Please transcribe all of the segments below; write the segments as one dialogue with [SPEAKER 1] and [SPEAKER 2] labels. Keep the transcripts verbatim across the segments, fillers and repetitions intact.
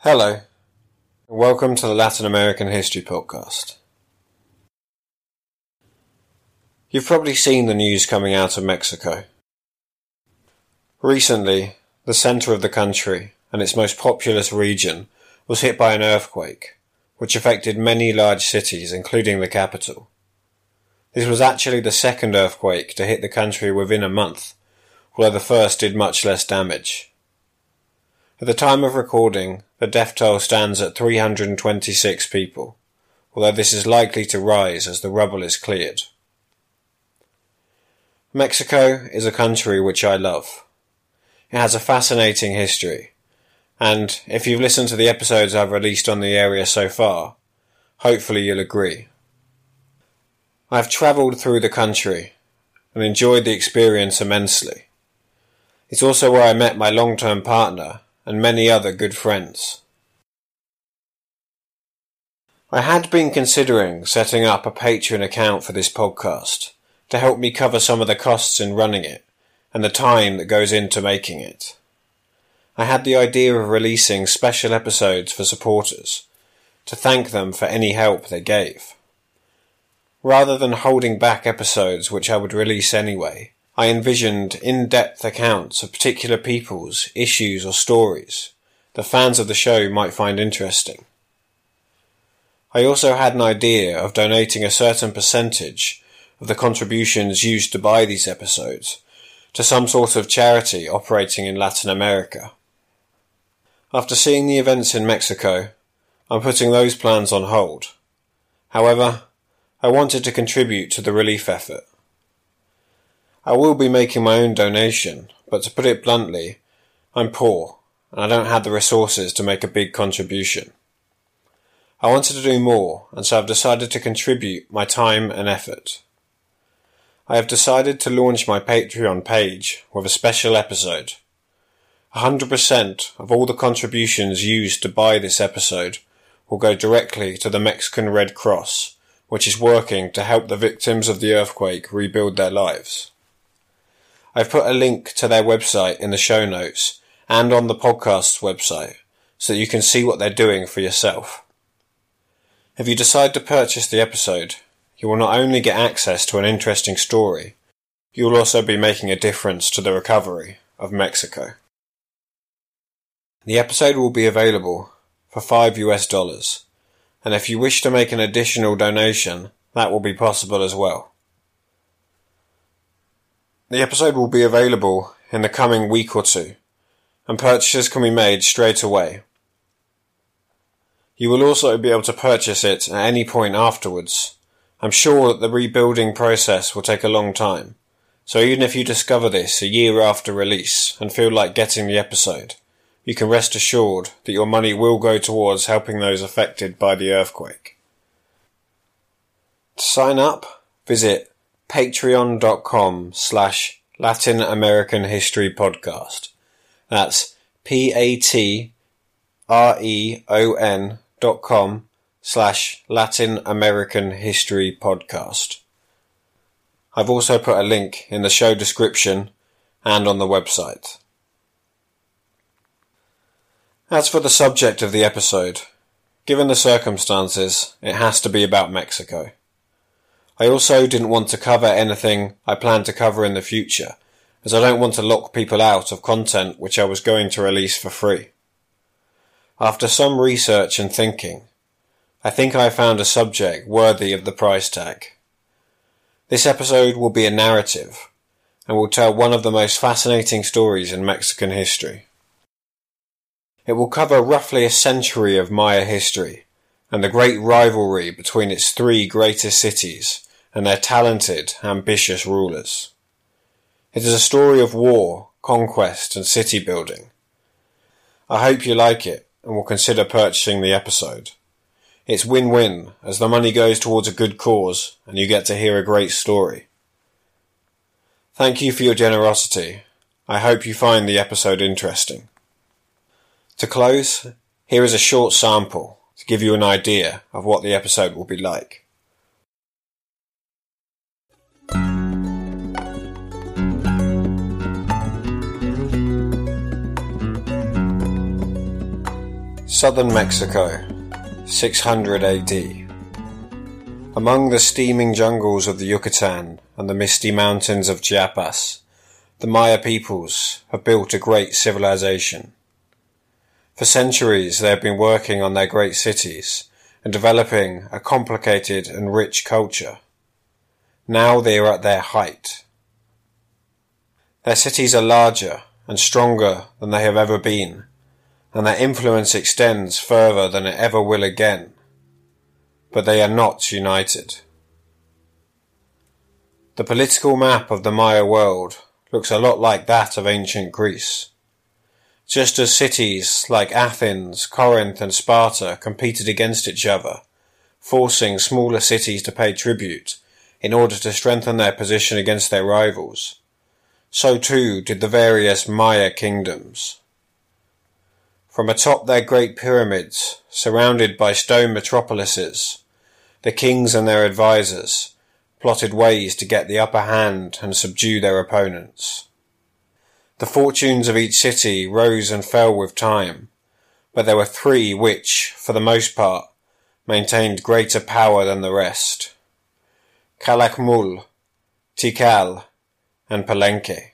[SPEAKER 1] Hello, and welcome to the Latin American History Podcast. You've probably seen the news coming out of Mexico. Recently, the centre of the country and its most populous region was hit by an earthquake, which affected many large cities, including the capital. This was actually the second earthquake to hit the country within a month, although the first did much less damage. At the time of recording, the death toll stands at three hundred twenty-six people, although this is likely to rise as the rubble is cleared. Mexico is a country which I love. It has a fascinating history, and if you've listened to the episodes I've released on the area so far, hopefully you'll agree. I've travelled through the country and enjoyed the experience immensely. It's also where I met my long-term partner and many other good friends. I had been considering setting up a Patreon account for this podcast to help me cover some of the costs in running it and the time that goes into making it. I had the idea of releasing special episodes for supporters to thank them for any help they gave. Rather than holding back episodes which I would release anyway, I envisioned in-depth accounts of particular people's issues or stories that fans of the show might find interesting. I also had an idea of donating a certain percentage of the contributions used to buy these episodes to some sort of charity operating in Latin America. After seeing the events in Mexico, I'm putting those plans on hold. However, I wanted to contribute to the relief effort. I will be making my own donation, but to put it bluntly, I'm poor and I don't have the resources to make a big contribution. I wanted to do more, and so I've decided to contribute my time and effort. I have decided to launch my Patreon page with a special episode. one hundred percent of all the contributions used to buy this episode will go directly to the Mexican Red Cross, which is working to help the victims of the earthquake rebuild their lives. I've put a link to their website in the show notes and on the podcast's website so that you can see what they're doing for yourself. If you decide to purchase the episode, you will not only get access to an interesting story, you will also be making a difference to the recovery of Mexico. The episode will be available for five US dollars, and if you wish to make an additional donation, that will be possible as well. The episode will be available in the coming week or two, and purchases can be made straight away. You will also be able to purchase it at any point afterwards. I'm sure that the rebuilding process will take a long time, so even if you discover this a year after release and feel like getting the episode, you can rest assured that your money will go towards helping those affected by the earthquake. To sign up, visit patreon.com slash Latin American History Podcast. That's P-A-T-R-E-O-N dot com slash Latin American History Podcast. I've also put a link in the show description and on the website. As for the subject of the episode, given the circumstances, it has to be about Mexico. I also didn't want to cover anything I plan to cover in the future, as I don't want to lock people out of content which I was going to release for free. After some research and thinking, I think I found a subject worthy of the price tag. This episode will be a narrative, and will tell one of the most fascinating stories in Mexican history. It will cover roughly a century of Maya history, and the great rivalry between its three greatest cities and their talented, ambitious rulers. It is a story of war, conquest, and city building. I hope you like it and will consider purchasing the episode. It's win-win, as the money goes towards a good cause and you get to hear a great story. Thank you for your generosity. I hope you find the episode interesting. To close, here is a short sample to give you an idea of what the episode will be like. Southern Mexico, six hundred A D. Among the steaming jungles of the Yucatan and the misty mountains of Chiapas, the Maya peoples have built a great civilization. For centuries they have been working on their great cities and developing a complicated and rich culture. Now they are at their height. Their cities are larger and stronger than they have ever been, and their influence extends further than it ever will again. But they are not united. The political map of the Maya world looks a lot like that of ancient Greece. Just as cities like Athens, Corinth and Sparta competed against each other, forcing smaller cities to pay tribute in order to strengthen their position against their rivals, so too did the various Maya kingdoms. From atop their great pyramids, surrounded by stone metropolises, the kings and their advisors plotted ways to get the upper hand and subdue their opponents. The fortunes of each city rose and fell with time, but there were three which, for the most part, maintained greater power than the rest: Calakmul, Tikal, and Palenque.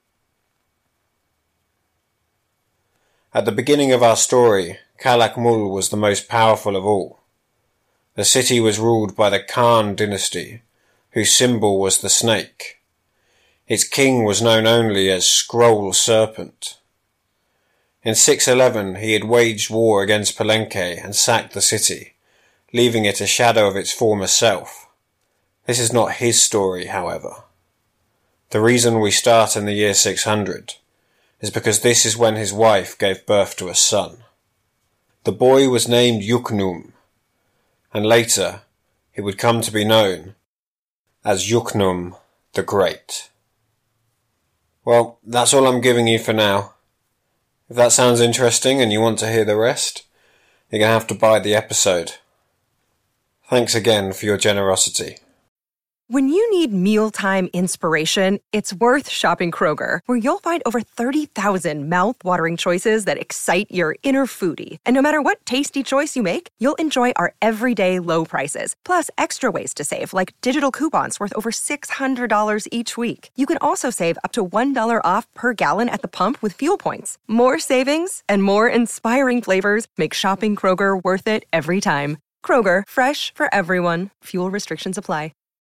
[SPEAKER 1] At the beginning of our story, Calakmul was the most powerful of all. The city was ruled by the Khan dynasty, whose symbol was the snake. Its king was known only as Scroll Serpent. In six eleven he had waged war against Palenque and sacked the city, leaving it a shadow of its former self. This is not his story, however. The reason we start in the year six hundred is because this is when his wife gave birth to a son. The boy was named Yuknum, and later he would come to be known as Yuknum the Great. Well, that's all I'm giving you for now. If that sounds interesting and you want to hear the rest, you're going to have to buy the episode. Thanks again for your generosity.
[SPEAKER 2] When you need mealtime inspiration, it's worth shopping Kroger, where you'll find over thirty thousand mouth-watering choices that excite your inner foodie. And no matter what tasty choice you make, you'll enjoy our everyday low prices, plus extra ways to save, like digital coupons worth over six hundred dollars each week. You can also save up to one dollar off per gallon at the pump with fuel points. More savings and more inspiring flavors make shopping Kroger worth it every time. Kroger, fresh for everyone. Fuel restrictions apply.